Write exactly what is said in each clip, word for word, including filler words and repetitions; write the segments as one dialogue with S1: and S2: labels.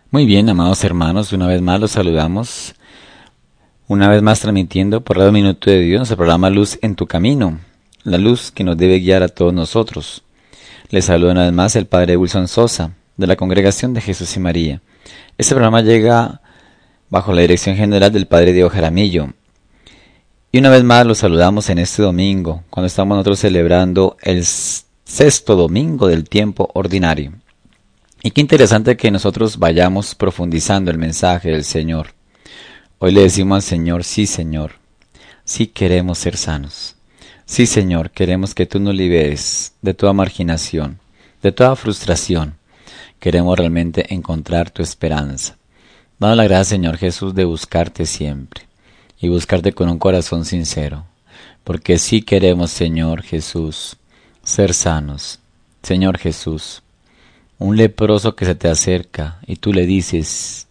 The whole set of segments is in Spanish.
S1: Muy bien, amados hermanos, una vez más los saludamos, una vez más transmitiendo por Radio Minuto de Dios el programa Luz en tu Camino, la luz que nos debe guiar a todos nosotros. Les saluda una vez más el Padre Wilson Sosa, de la Congregación de Jesús y María. Este programa llega bajo la dirección general del Padre Diego Jaramillo. Y una vez más los saludamos en este domingo, cuando estamos nosotros celebrando el sexto domingo del tiempo ordinario. Y qué interesante que nosotros vayamos profundizando el mensaje del Señor. Hoy le decimos al Señor, sí Señor, sí queremos ser sanos. Sí Señor, queremos que tú nos liberes de toda marginación, de toda frustración. Queremos realmente encontrar tu esperanza. Damos la gracia, Señor Jesús, de buscarte siempre y buscarte con un corazón sincero. Porque sí queremos, Señor Jesús, ser sanos. Señor Jesús, un leproso que se te acerca y tú le dices,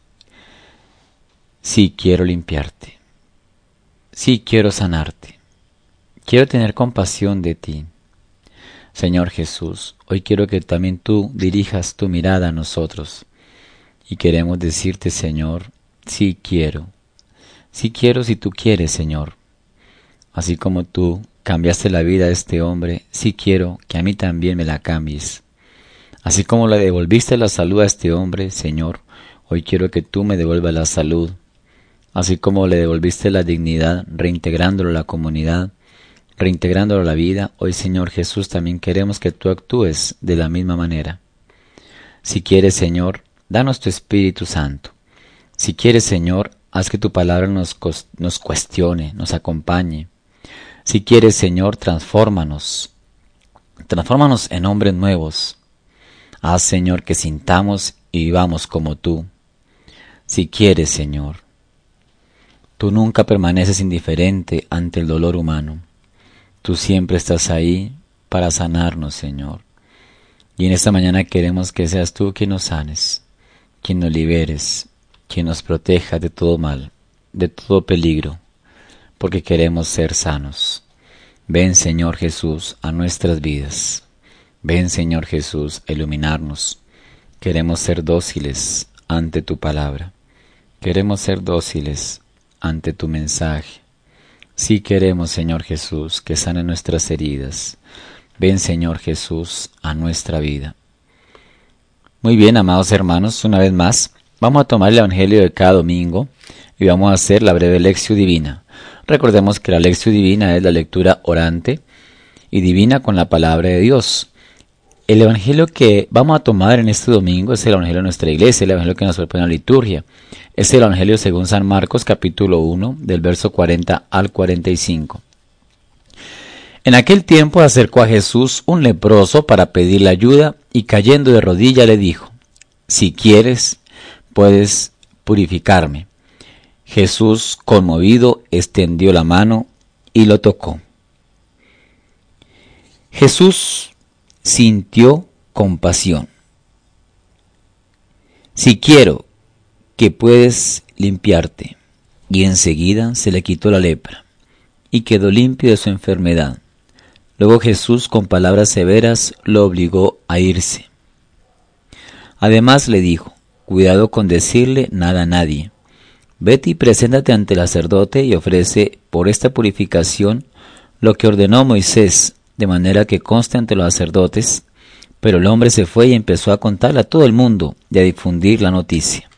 S1: sí quiero limpiarte, sí quiero sanarte, quiero tener compasión de ti. Señor Jesús, hoy quiero que también tú dirijas tu mirada a nosotros y queremos decirte, Señor, sí quiero, sí quiero si tú quieres, Señor. Así como tú cambiaste la vida de este hombre, sí quiero que a mí también me la cambies. Así como le devolviste la salud a este hombre, Señor, hoy quiero que tú me devuelvas la salud. Así como le devolviste la dignidad, reintegrándolo a la comunidad, reintegrándolo a la vida, hoy, Señor Jesús, también queremos que tú actúes de la misma manera. Si quieres, Señor, danos tu Espíritu Santo. Si quieres, Señor, haz que tu palabra nos, nos cuestione, nos acompañe. Si quieres, Señor, transfórmanos. Transfórmanos en hombres nuevos. Haz, Señor, que sintamos y vivamos como tú. Si quieres, Señor. Tú nunca permaneces indiferente ante el dolor humano. Tú siempre estás ahí para sanarnos, Señor. Y en esta mañana queremos que seas tú quien nos sanes, quien nos liberes, quien nos proteja de todo mal, de todo peligro, porque queremos ser sanos. Ven, Señor Jesús, a nuestras vidas. Ven, Señor Jesús, a iluminarnos. Queremos ser dóciles ante tu palabra. Queremos ser dóciles ante tu mensaje. Sí queremos, Señor Jesús, que sane nuestras heridas. Ven, Señor Jesús, a nuestra vida. Muy bien, amados hermanos, una vez más, vamos a tomar el Evangelio de cada domingo y vamos a hacer la breve lección divina. Recordemos que la lección divina es la lectura orante y divina con la palabra de Dios. El Evangelio que vamos a tomar en este domingo es el Evangelio de nuestra iglesia, el Evangelio que nos propone la liturgia. Es el Evangelio según San Marcos, capítulo uno, del verso cuarenta al cuarenta y cinco. En aquel tiempo acercó a Jesús un leproso para pedirle ayuda y cayendo de rodillas le dijo, si quieres, puedes purificarme. Jesús, conmovido, extendió la mano y lo tocó. Jesús sintió compasión. Si quiero, que puedes limpiarte. Y enseguida se le quitó la lepra, y quedó limpio de su enfermedad. Luego Jesús, con palabras severas, lo obligó a irse. Además le dijo, cuidado con decirle nada a nadie. Vete y preséntate ante el sacerdote y ofrece por esta purificación lo que ordenó Moisés, de manera que conste ante los sacerdotes. Pero el hombre se fue y empezó a contarle a todo el mundo y a difundir la noticia.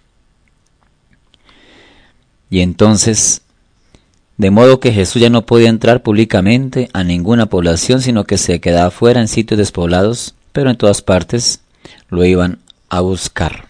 S1: Y entonces, de modo que Jesús ya no podía entrar públicamente a ninguna población, sino que se quedaba fuera en sitios despoblados, pero en todas partes lo iban a buscar.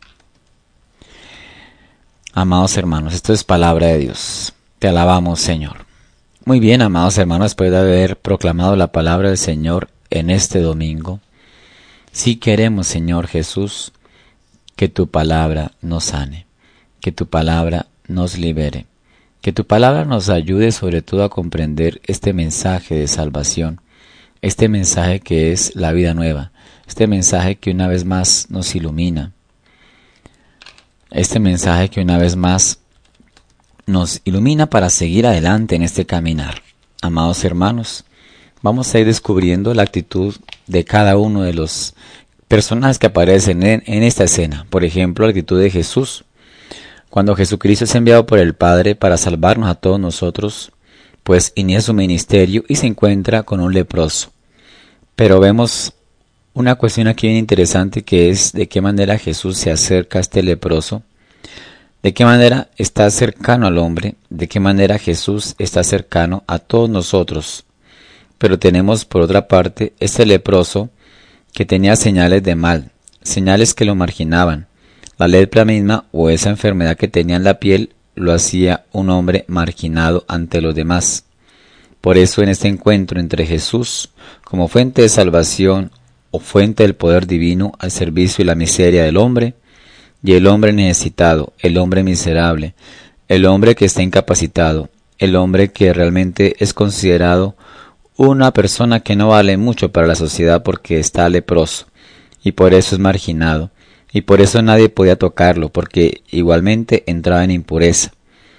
S1: Amados hermanos, esto es palabra de Dios. Te alabamos, Señor. Muy bien, amados hermanos, después de haber proclamado la palabra del Señor en este domingo, sí queremos, Señor Jesús, que tu palabra nos sane, que tu palabra nos libere, que tu palabra nos ayude sobre todo a comprender este mensaje de salvación, este mensaje que es la vida nueva, este mensaje que una vez más nos ilumina, este mensaje que una vez más nos ilumina para seguir adelante en este caminar. Amados hermanos, vamos a ir descubriendo la actitud de cada uno de los personajes que aparecen en, en esta escena. Por ejemplo, la actitud de Jesús. Cuando Jesucristo es enviado por el Padre para salvarnos a todos nosotros, pues inicia su ministerio y se encuentra con un leproso. Pero vemos una cuestión aquí bien interesante, que es de qué manera Jesús se acerca a este leproso, de qué manera está cercano al hombre, de qué manera Jesús está cercano a todos nosotros. Pero tenemos por otra parte este leproso que tenía señales de mal, señales que lo marginaban. La lepra misma o esa enfermedad que tenía en la piel lo hacía un hombre marginado ante los demás. Por eso en este encuentro entre Jesús como fuente de salvación o fuente del poder divino al servicio y la miseria del hombre, y el hombre necesitado, el hombre miserable, el hombre que está incapacitado, el hombre que realmente es considerado una persona que no vale mucho para la sociedad porque está leproso, y por eso es marginado, y por eso nadie podía tocarlo, porque igualmente entraba en impureza.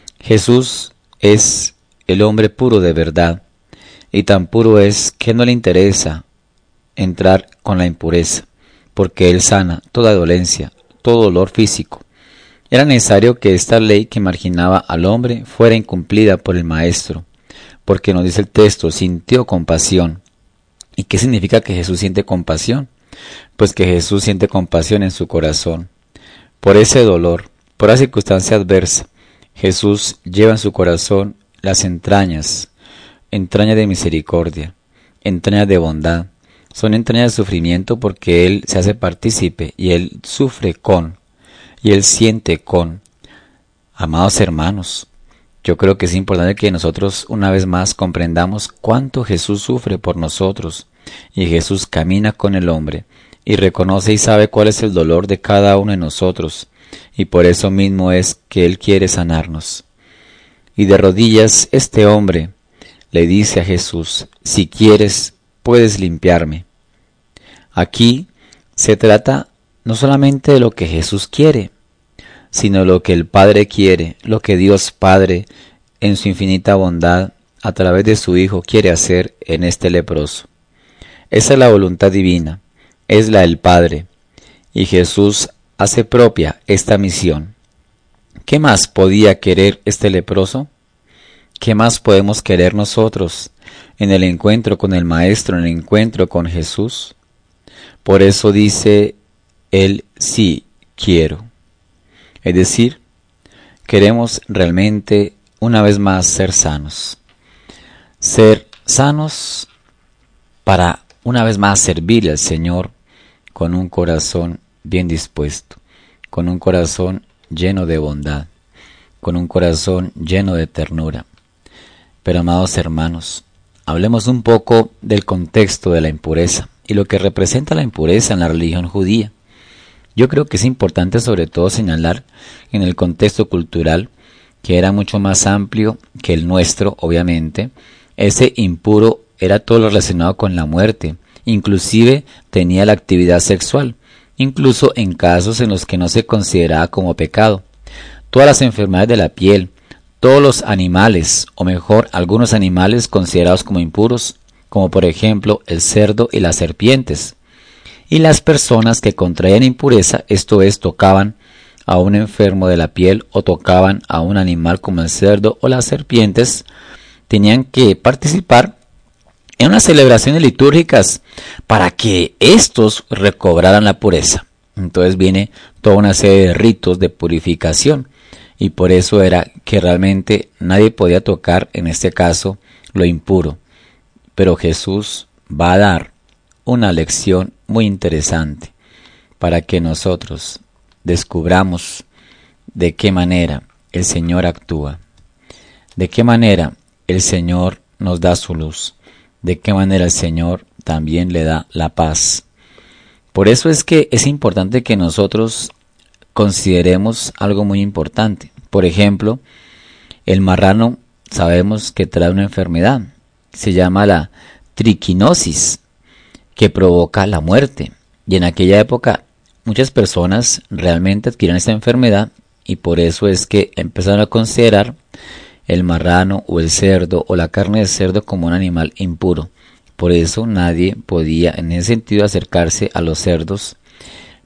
S1: Jesús es el hombre puro de verdad, y tan puro es que no le interesa entrar con la impureza, porque Él sana toda dolencia, todo dolor físico. Era necesario que esta ley que marginaba al hombre fuera incumplida por el Maestro, porque nos dice el texto, sintió compasión. ¿Y qué significa que Jesús siente compasión? Pues que Jesús siente compasión en su corazón. Por ese dolor, por la circunstancia adversa, Jesús lleva en su corazón las entrañas, entrañas de misericordia, entrañas de bondad. Son entrañas de sufrimiento porque Él se hace partícipe y Él sufre con, y Él siente con. Amados hermanos, yo creo que es importante que nosotros una vez más comprendamos cuánto Jesús sufre por nosotros, y Jesús camina con el hombre, y reconoce y sabe cuál es el dolor de cada uno de nosotros, y por eso mismo es que Él quiere sanarnos. Y de rodillas este hombre le dice a Jesús, si quieres, puedes limpiarme. Aquí se trata no solamente de lo que Jesús quiere, sino lo que el Padre quiere, lo que Dios Padre, en su infinita bondad, a través de su Hijo, quiere hacer en este leproso. Esa es la voluntad divina, es la del Padre, y Jesús hace propia esta misión. ¿Qué más podía querer este leproso? ¿Qué más podemos querer nosotros en el encuentro con el Maestro, en el encuentro con Jesús? Por eso dice Él, sí quiero. Es decir, queremos realmente una vez más ser sanos. Ser sanos para una vez más servirle al Señor con un corazón bien dispuesto, con un corazón lleno de bondad, con un corazón lleno de ternura. Pero amados hermanos, hablemos un poco del contexto de la impureza y lo que representa la impureza en la religión judía. Yo creo que es importante sobre todo señalar en el contexto cultural que era mucho más amplio que el nuestro, obviamente. Ese impuro era todo lo relacionado con la muerte, inclusive tenía la actividad sexual, incluso en casos en los que no se consideraba como pecado. Todas las enfermedades de la piel, todos los animales, o mejor, algunos animales considerados como impuros, como por ejemplo el cerdo y las serpientes. Y las personas que contraían impureza, esto es, tocaban a un enfermo de la piel o tocaban a un animal como el cerdo o las serpientes, tenían que participar en unas celebraciones litúrgicas para que éstos recobraran la pureza. Entonces viene toda una serie de ritos de purificación. Y por eso era que realmente nadie podía tocar, en este caso, lo impuro. Pero Jesús va a dar una lección muy interesante para que nosotros descubramos de qué manera el Señor actúa, de qué manera el Señor nos da su luz, de qué manera el Señor también le da la paz. Por eso es que es importante que nosotros consideremos algo muy importante. Por ejemplo, el marrano sabemos que trae una enfermedad, se llama la triquinosis, que provoca la muerte. Y en aquella época muchas personas realmente adquirían esta enfermedad y por eso es que empezaron a considerar el marrano o el cerdo o la carne de cerdo como un animal impuro. Por eso nadie podía en ese sentido acercarse a los cerdos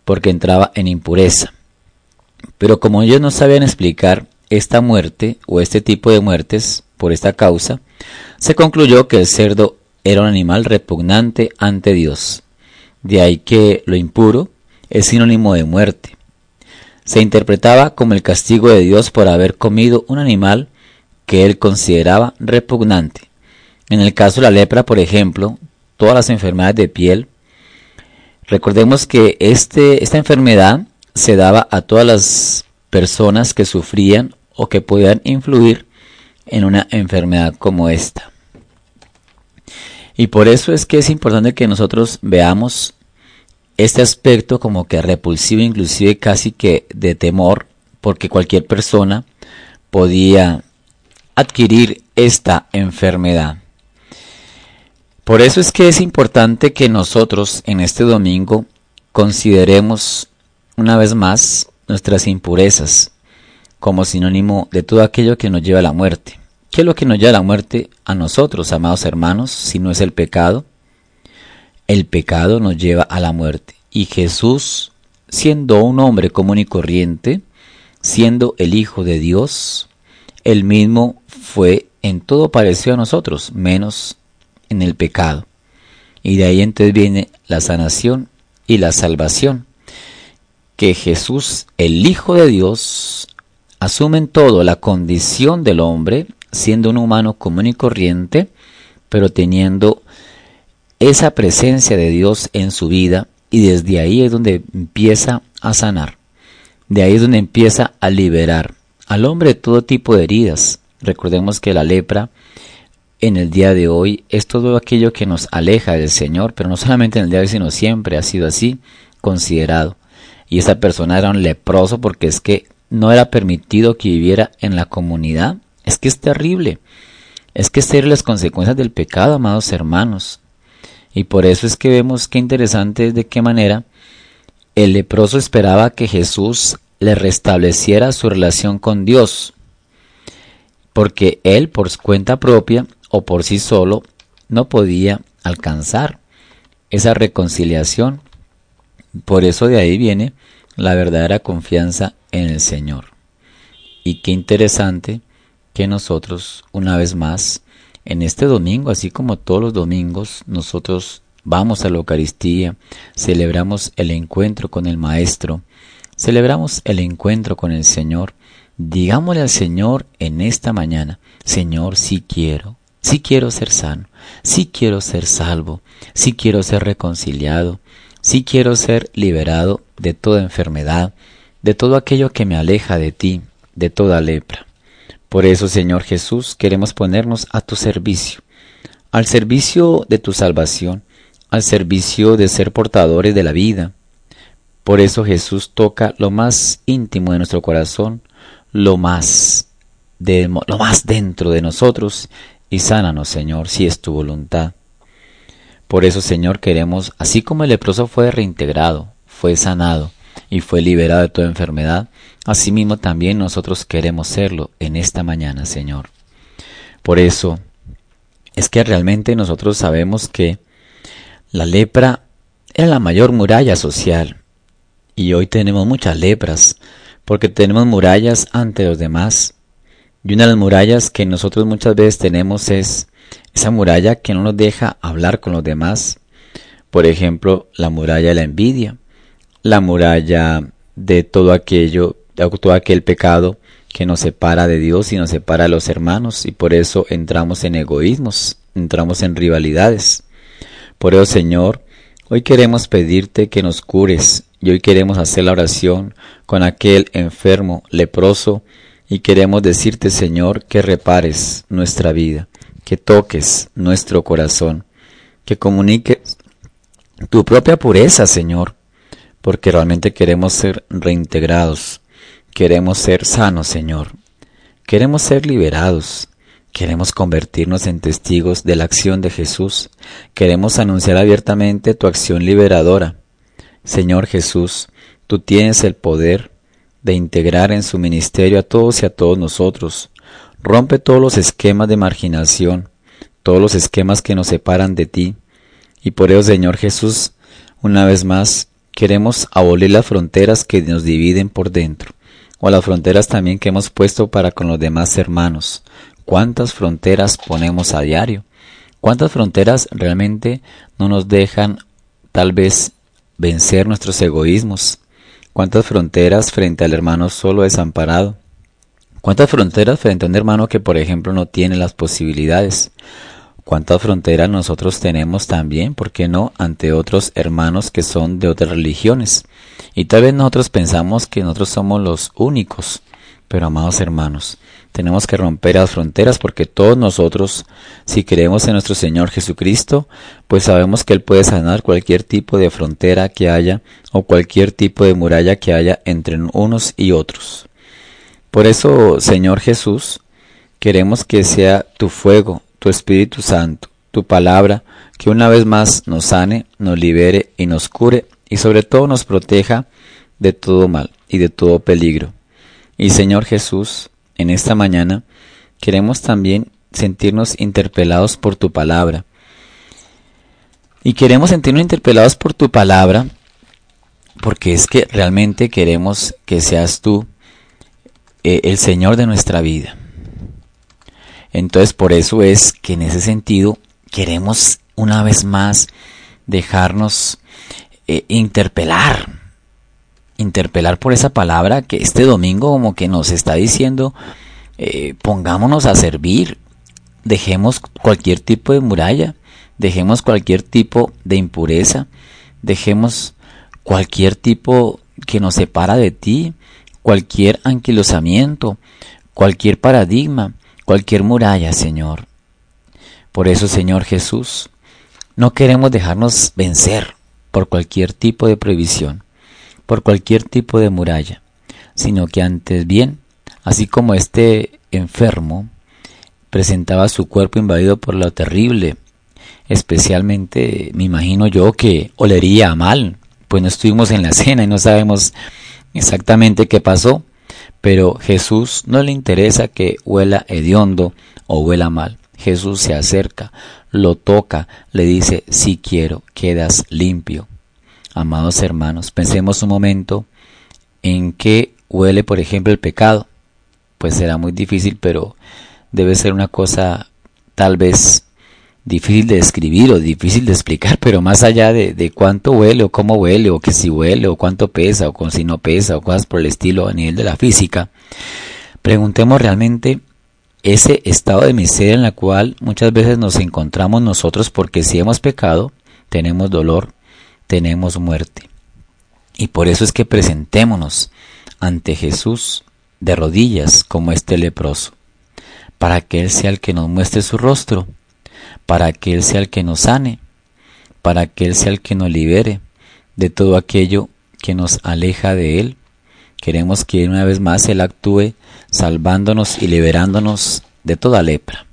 S1: porque entraba en impureza. Pero como ellos no sabían explicar esta muerte o este tipo de muertes por esta causa, se concluyó que el cerdo era un animal repugnante ante Dios. De ahí que lo impuro es sinónimo de muerte. Se interpretaba como el castigo de Dios por haber comido un animal que él consideraba repugnante. En el caso de la lepra, por ejemplo, todas las enfermedades de piel, recordemos que este, esta enfermedad se daba a todas las personas que sufrían o que podían influir en una enfermedad como esta. Y por eso es que es importante que nosotros veamos este aspecto como que repulsivo, inclusive casi que de temor, porque cualquier persona podía adquirir esta enfermedad. Por eso es que es importante que nosotros en este domingo consideremos una vez más nuestras impurezas como sinónimo de todo aquello que nos lleva a la muerte. ¿Qué es lo que nos lleva a la muerte a nosotros, amados hermanos, si no es el pecado? El pecado nos lleva a la muerte. Y Jesús, siendo un hombre común y corriente, siendo el Hijo de Dios, él mismo fue en todo parecido a nosotros, menos en el pecado. Y de ahí entonces viene la sanación y la salvación. Que Jesús, el Hijo de Dios, asume en todo la condición del hombre, siendo un humano común y corriente, pero teniendo esa presencia de Dios en su vida, y desde ahí es donde empieza a sanar. De ahí es donde empieza a liberar al hombre de todo tipo de heridas. Recordemos que la lepra en el día de hoy es todo aquello que nos aleja del Señor, pero no solamente en el día de hoy, sino siempre ha sido así considerado. Y esa persona era un leproso porque es que no era permitido que viviera en la comunidad. Es que es terrible. Es que es terrible las consecuencias del pecado, amados hermanos. Y por eso es que vemos qué interesante es de qué manera el leproso esperaba que Jesús le restableciera su relación con Dios, porque él por cuenta propia o por sí solo no podía alcanzar esa reconciliación. Por eso de ahí viene la verdadera confianza en el Señor. Y qué interesante que nosotros, una vez más, en este domingo, así como todos los domingos, nosotros vamos a la Eucaristía, celebramos el encuentro con el Maestro, celebramos el encuentro con el Señor. Digámosle al Señor en esta mañana: Señor, sí quiero, sí quiero ser sano, sí quiero ser salvo, sí quiero ser reconciliado, sí quiero ser liberado de toda enfermedad, de todo aquello que me aleja de ti, de toda lepra. Por eso, Señor Jesús, queremos ponernos a tu servicio, al servicio de tu salvación, al servicio de ser portadores de la vida. Por eso Jesús toca lo más íntimo de nuestro corazón, lo más, de, lo más dentro de nosotros, y sánanos, Señor, si es tu voluntad. Por eso, Señor, queremos, así como el leproso fue reintegrado, fue sanado y fue liberado de toda enfermedad, asimismo también nosotros queremos serlo en esta mañana, Señor. Por eso es que realmente nosotros sabemos que la lepra era la mayor muralla social, y hoy tenemos muchas lepras, porque tenemos murallas ante los demás. Y una de las murallas que nosotros muchas veces tenemos es esa muralla que no nos deja hablar con los demás. Por ejemplo, la muralla de la envidia, la muralla de todo aquello, de todo aquel pecado que nos separa de Dios y nos separa de los hermanos, y por eso entramos en egoísmos, entramos en rivalidades. Por eso, Señor, hoy queremos pedirte que nos cures, y hoy queremos hacer la oración con aquel enfermo, leproso, y queremos decirte, Señor, que repares nuestra vida, que toques nuestro corazón, que comuniques tu propia pureza, Señor, porque realmente queremos ser reintegrados, queremos ser sanos, Señor, queremos ser liberados, queremos convertirnos en testigos de la acción de Jesús, queremos anunciar abiertamente tu acción liberadora. Señor Jesús, tú tienes el poder de integrar en su ministerio a todos y a todos nosotros. Rompe todos los esquemas de marginación, todos los esquemas que nos separan de ti. Y por eso, Señor Jesús, una vez más, queremos abolir las fronteras que nos dividen por dentro, o las fronteras también que hemos puesto para con los demás hermanos. ¿Cuántas fronteras ponemos a diario? ¿Cuántas fronteras realmente no nos dejan tal vez vencer nuestros egoísmos? ¿Cuántas fronteras frente al hermano solo desamparado? ¿Cuántas fronteras frente a un hermano que, por ejemplo, no tiene las posibilidades? ¿Cuántas fronteras nosotros tenemos también, por qué no, ante otros hermanos que son de otras religiones? Y tal vez nosotros pensamos que nosotros somos los únicos, pero amados hermanos, tenemos que romper las fronteras porque todos nosotros, si creemos en nuestro Señor Jesucristo, pues sabemos que Él puede sanar cualquier tipo de frontera que haya o cualquier tipo de muralla que haya entre unos y otros. Por eso, Señor Jesús, queremos que sea tu fuego, tu Espíritu Santo, tu palabra, que una vez más nos sane, nos libere y nos cure y sobre todo nos proteja de todo mal y de todo peligro. Y Señor Jesús, en esta mañana queremos también sentirnos interpelados por tu palabra. Y queremos sentirnos interpelados por tu palabra porque es que realmente queremos que seas tú eh, el Señor de nuestra vida. Entonces por eso es que en ese sentido queremos una vez más dejarnos eh, interpelar. Interpelar por esa palabra que este domingo como que nos está diciendo, eh, pongámonos a servir, dejemos cualquier tipo de muralla, dejemos cualquier tipo de impureza, dejemos cualquier tipo que nos separa de ti, cualquier anquilosamiento, cualquier paradigma, cualquier muralla, Señor. Por eso, Señor Jesús, no queremos dejarnos vencer por cualquier tipo de prohibición, por cualquier tipo de muralla, sino que antes bien, así como este enfermo presentaba su cuerpo invadido por lo terrible, especialmente me imagino yo que olería mal, pues no estuvimos en la cena y no sabemos exactamente qué pasó, pero Jesús no le interesa que huela hediondo o huela mal. Jesús se acerca, lo toca, le dice, si quiero, quedas limpio. Amados hermanos, pensemos un momento en qué huele, por ejemplo, el pecado. Pues será muy difícil, pero debe ser una cosa tal vez difícil de describir o difícil de explicar, pero más allá de, de cuánto huele o cómo huele o que si huele o cuánto pesa o con si no pesa o cosas por el estilo a nivel de la física, preguntemos realmente ese estado de miseria en la cual muchas veces nos encontramos nosotros, porque si hemos pecado, tenemos dolor, tenemos muerte. Y por eso es que presentémonos ante Jesús de rodillas como este leproso, para que Él sea el que nos muestre su rostro, para que Él sea el que nos sane, para que Él sea el que nos libere de todo aquello que nos aleja de Él. Queremos que una vez más Él actúe salvándonos y liberándonos de toda lepra.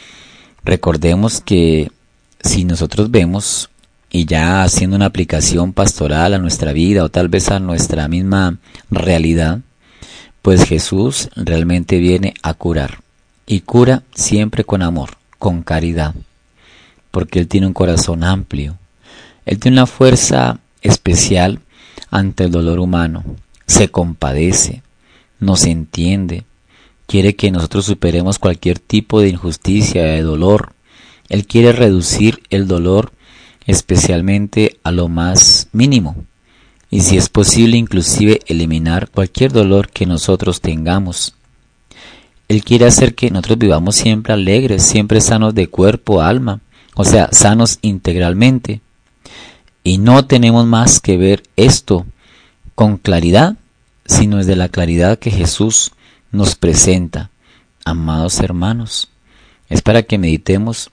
S1: Recordemos que si nosotros vemos, y ya haciendo una aplicación pastoral a nuestra vida o tal vez a nuestra misma realidad, pues Jesús realmente viene a curar, y cura siempre con amor, con caridad, porque Él tiene un corazón amplio, Él tiene una fuerza especial ante el dolor humano, se compadece, nos entiende, quiere que nosotros superemos cualquier tipo de injusticia, de dolor. Él quiere reducir el dolor especialmente a lo más mínimo, y si es posible inclusive eliminar cualquier dolor que nosotros tengamos. Él quiere hacer que nosotros vivamos siempre alegres, siempre sanos de cuerpo, alma, o sea, sanos integralmente. Y no tenemos más que ver esto con claridad, sino desde la claridad que Jesús nos presenta. Amados hermanos, es para que meditemos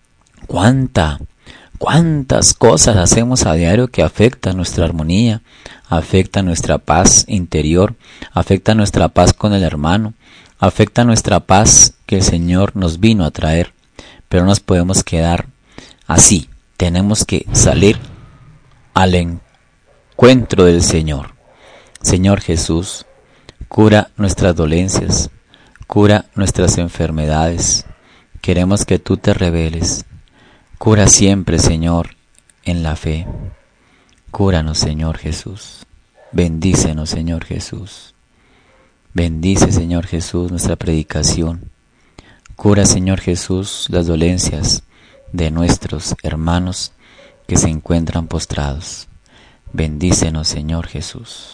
S1: cuánta Cuántas cosas hacemos a diario que afectan nuestra armonía, afectan nuestra paz interior, afectan nuestra paz con el hermano, afectan nuestra paz que el Señor nos vino a traer. Pero no nos podemos quedar así, tenemos que salir al encuentro del Señor. Señor Jesús, cura nuestras dolencias, cura nuestras enfermedades. Queremos que tú te reveles. Cura siempre, Señor, en la fe. Cúranos, Señor Jesús. Bendícenos, Señor Jesús. Bendice, Señor Jesús, nuestra predicación. Cura, Señor Jesús, las dolencias de nuestros hermanos que se encuentran postrados. Bendícenos, Señor Jesús.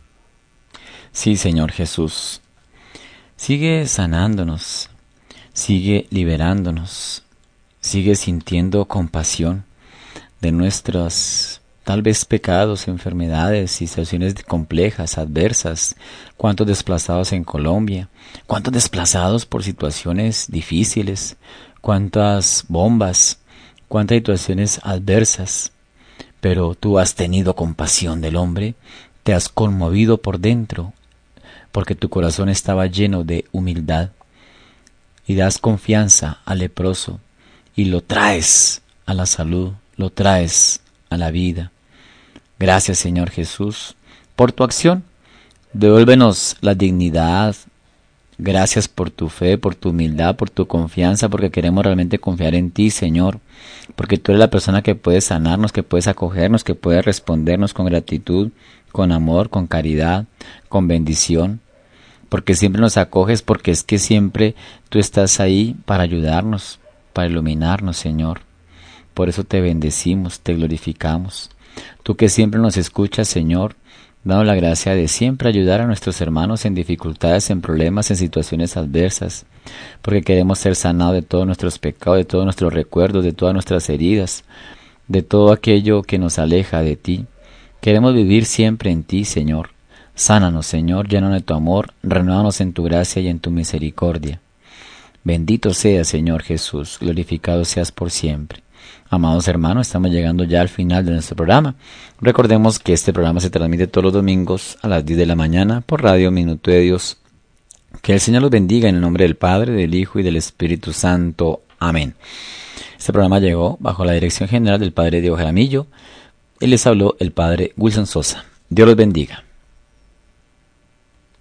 S1: Sí, Señor Jesús. Sigue sanándonos, sigue liberándonos, sigue sintiendo compasión de nuestros tal vez pecados, enfermedades, situaciones complejas, adversas. Cuántos desplazados en Colombia, cuántos desplazados por situaciones difíciles, cuántas bombas, cuántas situaciones adversas. Pero tú has tenido compasión del hombre, te has conmovido por dentro, porque tu corazón estaba lleno de humildad, y das confianza al leproso, y lo traes a la salud, lo traes a la vida. Gracias, Señor Jesús, por tu acción. Devuélvenos la dignidad. Gracias por tu fe, por tu humildad, por tu confianza, porque queremos realmente confiar en ti, Señor, porque tú eres la persona que puede sanarnos, que puedes acogernos, que puede respondernos con gratitud, con amor, con caridad, con bendición, porque siempre nos acoges, porque es que siempre tú estás ahí para ayudarnos, para iluminarnos, Señor. Por eso te bendecimos, te glorificamos. Tú que siempre nos escuchas, Señor, danos la gracia de siempre ayudar a nuestros hermanos en dificultades, en problemas, en situaciones adversas, porque queremos ser sanados de todos nuestros pecados, de todos nuestros recuerdos, de todas nuestras heridas, de todo aquello que nos aleja de ti. Queremos vivir siempre en ti, Señor. Sánanos, Señor, llénanos de tu amor, renuévanos en tu gracia y en tu misericordia. Bendito seas, Señor Jesús, glorificado seas por siempre. Amados hermanos, estamos llegando ya al final de nuestro programa. Recordemos que este programa se transmite todos los domingos a las diez de la mañana por Radio Minuto de Dios. Que el Señor los bendiga en el nombre del Padre, del Hijo y del Espíritu Santo. Amén. Este programa llegó bajo la dirección general del Padre Diego Jaramillo y les habló el Padre Wilson Sosa. Dios los bendiga.